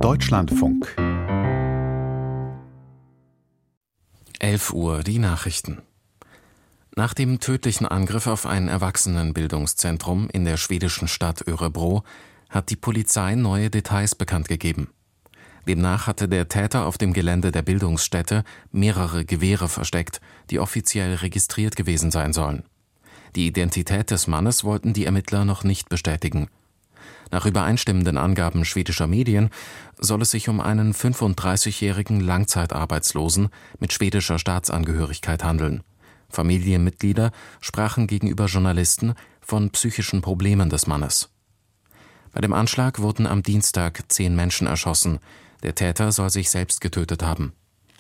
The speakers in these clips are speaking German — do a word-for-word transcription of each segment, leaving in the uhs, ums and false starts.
Deutschlandfunk. elf Uhr, die Nachrichten. Nach dem tödlichen Angriff auf ein Erwachsenenbildungszentrum in der schwedischen Stadt Örebro hat die Polizei neue Details bekannt gegeben. Demnach hatte der Täter auf dem Gelände der Bildungsstätte mehrere Gewehre versteckt, die offiziell registriert gewesen sein sollen. Die Identität des Mannes wollten die Ermittler noch nicht bestätigen. Nach übereinstimmenden Angaben schwedischer Medien soll es sich um einen fünfunddreißigjährigen Langzeitarbeitslosen mit schwedischer Staatsangehörigkeit handeln. Familienmitglieder sprachen gegenüber Journalisten von psychischen Problemen des Mannes. Bei dem Anschlag wurden am Dienstag zehn Menschen erschossen. Der Täter soll sich selbst getötet haben.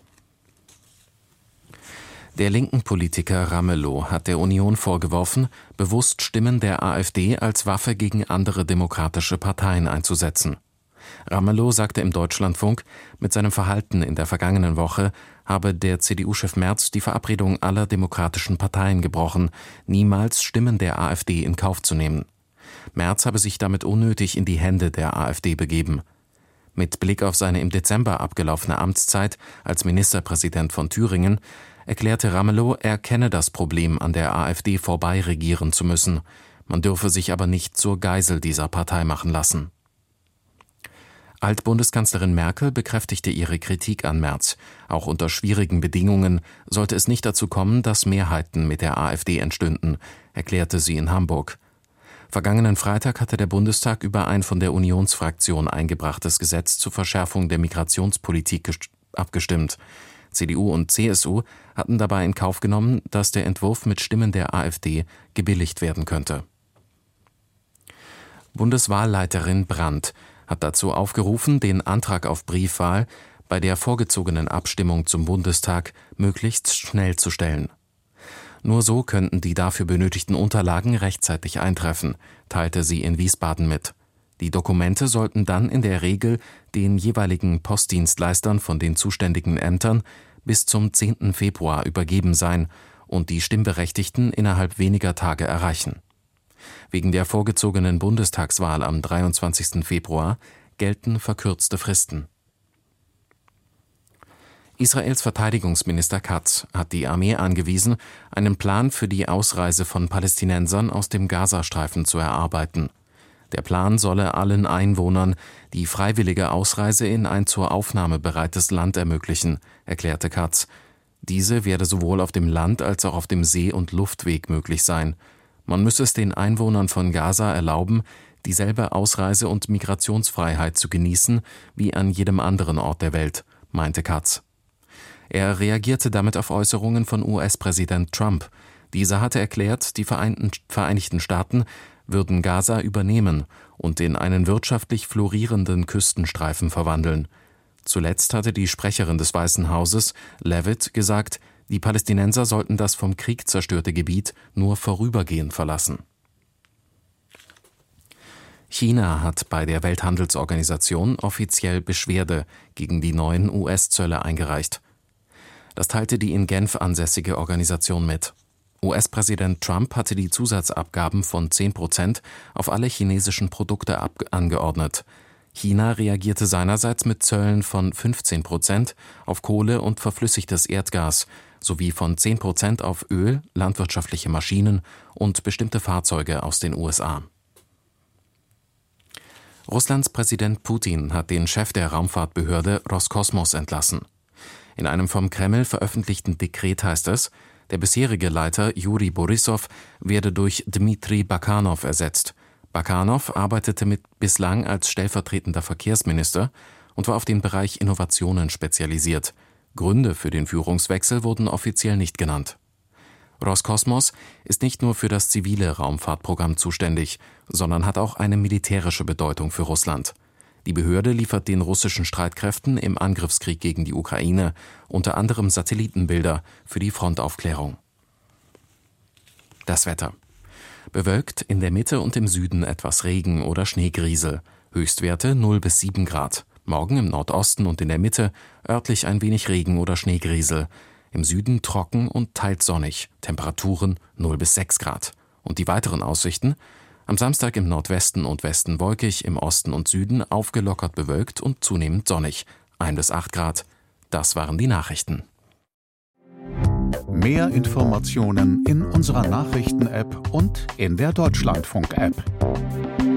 Der linken Politiker Ramelow hat der Union vorgeworfen, bewusst Stimmen der AfD als Waffe gegen andere demokratische Parteien einzusetzen. Ramelow sagte im Deutschlandfunk, mit seinem Verhalten in der vergangenen Woche habe der C D U-Chef Merz die Verabredung aller demokratischen Parteien gebrochen, niemals Stimmen der AfD in Kauf zu nehmen. Merz habe sich damit unnötig in die Hände der AfD begeben. Mit Blick auf seine im Dezember abgelaufene Amtszeit als Ministerpräsident von Thüringen erklärte Ramelow, er kenne das Problem, an der AfD vorbei regieren zu müssen. Man dürfe sich aber nicht zur Geisel dieser Partei machen lassen. Altbundeskanzlerin Merkel bekräftigte ihre Kritik an Merz. Auch unter schwierigen Bedingungen sollte es nicht dazu kommen, dass Mehrheiten mit der AfD entstünden, erklärte sie in Hamburg. Vergangenen Freitag hatte der Bundestag über ein von der Unionsfraktion eingebrachtes Gesetz zur Verschärfung der Migrationspolitik abgestimmt. C D U und C S U hatten dabei in Kauf genommen, dass der Entwurf mit Stimmen der AfD gebilligt werden könnte. Bundeswahlleiterin Brandt hat dazu aufgerufen, den Antrag auf Briefwahl bei der vorgezogenen Abstimmung zum Bundestag möglichst schnell zu stellen. Nur so könnten die dafür benötigten Unterlagen rechtzeitig eintreffen, teilte sie in Wiesbaden mit. Die Dokumente sollten dann in der Regel den jeweiligen Postdienstleistern von den zuständigen Ämtern bis zum zehnten Februar übergeben sein und die Stimmberechtigten innerhalb weniger Tage erreichen. Wegen der vorgezogenen Bundestagswahl am dreiundzwanzigsten Februar gelten verkürzte Fristen. Israels Verteidigungsminister Katz hat die Armee angewiesen, einen Plan für die Ausreise von Palästinensern aus dem Gazastreifen zu erarbeiten. Der Plan solle allen Einwohnern die freiwillige Ausreise in ein zur Aufnahme bereites Land ermöglichen, erklärte Katz. Diese werde sowohl auf dem Land als auch auf dem See- und Luftweg möglich sein. Man müsse es den Einwohnern von Gaza erlauben, dieselbe Ausreise- und Migrationsfreiheit zu genießen wie an jedem anderen Ort der Welt, meinte Katz. Er reagierte damit auf Äußerungen von U S-Präsident Trump. Dieser hatte erklärt, die Vereinten, Vereinigten Staaten würden Gaza übernehmen und in einen wirtschaftlich florierenden Küstenstreifen verwandeln. Zuletzt hatte die Sprecherin des Weißen Hauses, Leavitt, gesagt, die Palästinenser sollten das vom Krieg zerstörte Gebiet nur vorübergehend verlassen. China hat bei der Welthandelsorganisation offiziell Beschwerde gegen die neuen U S-Zölle eingereicht. Das teilte die in Genf ansässige Organisation mit. U S-Präsident Trump hatte die Zusatzabgaben von zehn Prozent auf alle chinesischen Produkte angeordnet. China reagierte seinerseits mit Zöllen von fünfzehn Prozent auf Kohle und verflüssigtes Erdgas sowie von zehn Prozent auf Öl, landwirtschaftliche Maschinen und bestimmte Fahrzeuge aus den U S A. Russlands Präsident Putin hat den Chef der Raumfahrtbehörde Roskosmos entlassen. In einem vom Kreml veröffentlichten Dekret heißt es, der bisherige Leiter Juri Borissow werde durch Dmitri Bakanov ersetzt. Bakanov arbeitete mit bislang als stellvertretender Verkehrsminister und war auf den Bereich Innovationen spezialisiert. Gründe für den Führungswechsel wurden offiziell nicht genannt. Roskosmos ist nicht nur für das zivile Raumfahrtprogramm zuständig, sondern hat auch eine militärische Bedeutung für Russland. Die Behörde liefert den russischen Streitkräften im Angriffskrieg gegen die Ukraine unter anderem Satellitenbilder für die Frontaufklärung. Das Wetter. Bewölkt, in der Mitte und im Süden etwas Regen oder Schneegriesel. Höchstwerte null bis sieben Grad. Morgen im Nordosten und in der Mitte örtlich ein wenig Regen oder Schneegriesel. Im Süden trocken und teils sonnig. Temperaturen null bis sechs Grad. Und die weiteren Aussichten: Am Samstag im Nordwesten und Westen wolkig, im Osten und Süden aufgelockert bewölkt und zunehmend sonnig. ein bis acht Grad. Das waren die Nachrichten. Mehr Informationen in unserer Nachrichten-App und in der Deutschlandfunk-App.